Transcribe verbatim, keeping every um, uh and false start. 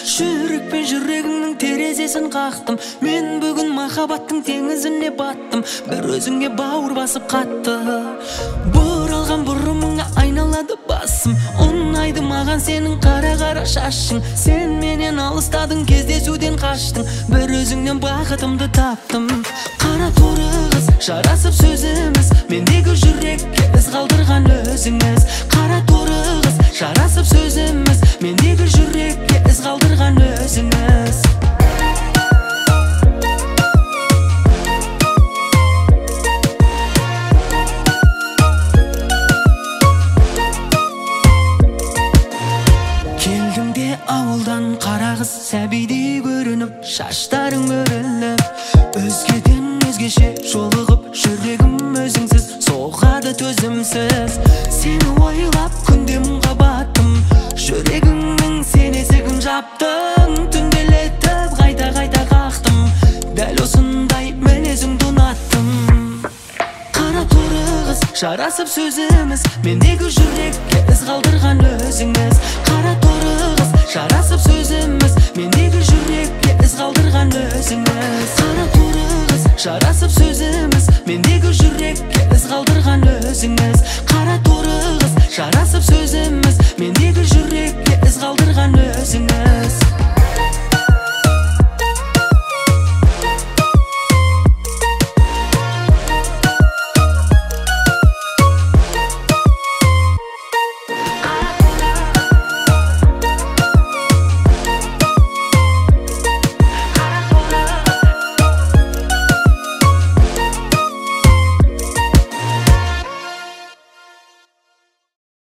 жүрекпен жүрегіңнің терезесін қақтым. Мен бүгін махаббаттың теңізіне баттым, бір өзіңе бауыр басып қатты. Бұралған бұрымыңа айналады басым, ұнайды маған сенің қара-қара шашың. Сен менен алыстадың, кездесуден қаштың, бір өзіңнен бақытымды таптым. Қара торы қыз, жарасып сөзіміз, мендегі жүрекке із қалдырған өзіңіз. Қара торы қыз, жарасып сөзіміз, мендегі жүрекке із қалдырған өзіңіз. Келдің де ауылдан қара қыз, сәбидей көрініп, шаштарың өріліп, өзгеден өзгеше жолығып, жүрегім өзіңсіз соғады төзімсіз. Сені ойлап күнде мұңға баттым, жүрегіңнің сен есігін жаптың. Түнделетіп қайта-қайта қақтым, дәл осындай мінезіңді ұнаттым. Қара торы қыз, жарасып сөзіміз, мендегі жүрекке із қалдырған өзіңіз. Қара торы қыз, жарасып сөзіміз, мендегі жүрекке із қалдырған өзіңіз. Қара торы қыз, жарасып сөзіміз, мендегі жүрекке із қалдырған өзіңіз. Қара торы қыз, жарасып сөзіміз, мендегі жүрекке із қалдырған өзіңіз.